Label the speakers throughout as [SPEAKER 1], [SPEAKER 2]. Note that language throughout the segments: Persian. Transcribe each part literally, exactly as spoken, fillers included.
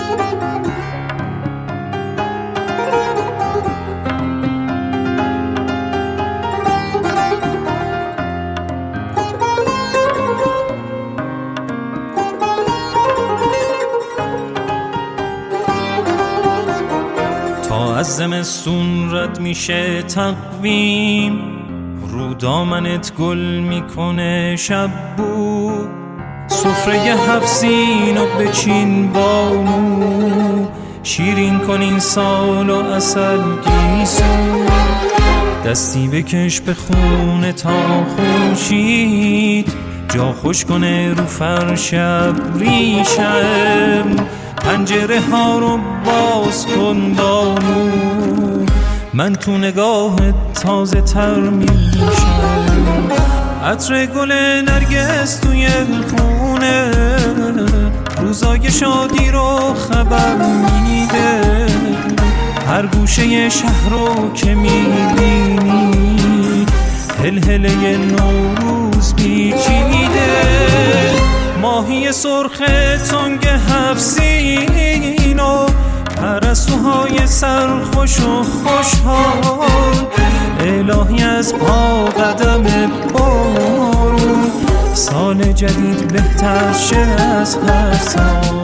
[SPEAKER 1] تا از زمستون رد میشه تقویم، رو دامنت گل میکنه شب بو، سفره هفت سین و بچین بانو، شیرین کن این سال و عسل گیسو، دستی بکش به خونه تا خورشید، جا خوش کنه رو فرش ابریشم، پنجره ها رو باز کن بانو، من تو نگاه تازه تر میشم، عطر گل نرگس توی خونه، روزای شادی رو خبر میده، هر گوشه شهر رو که میبینی هل هله نوروز پیچیده، ماهی سرخ تنگ هفت سین و پرستوهای سرخوش و خوشحال، الهی از پا قدم بارون، سال جدید بهتر شه از هر سال.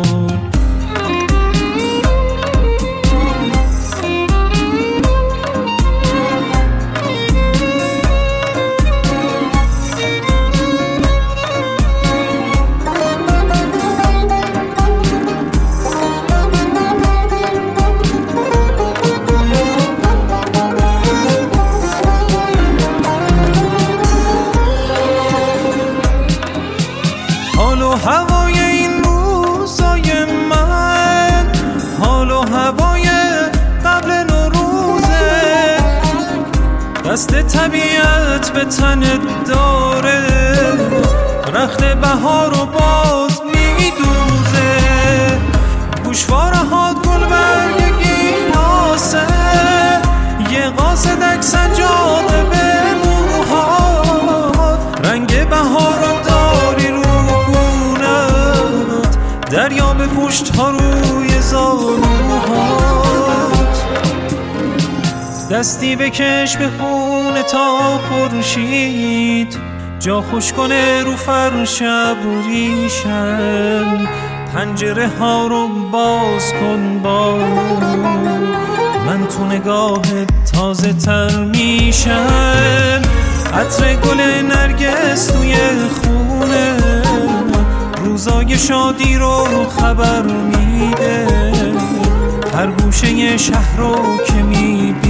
[SPEAKER 1] هوای این روزای من، حال و هوای قبل نوروزه، دست طبیعت به تنت داره، رخت بهار رو باز میدوزه، گوشواره هات گلبرگ گیلاسه، یه قاصدک سجاده به موهات، رنگ بهار رو داری رو دریا به پشت ها روی زانوهات، دستی بکش به خونه تا خورشید، جا خوش کنه رو فرش ابریشم، پنجره ها رو باز کن بانو، من تو نگاه تازه تر میشم، عطر گل نرگس توی خونه، روزای شادی رو خبر میده، هر گوشه شهر رو که میده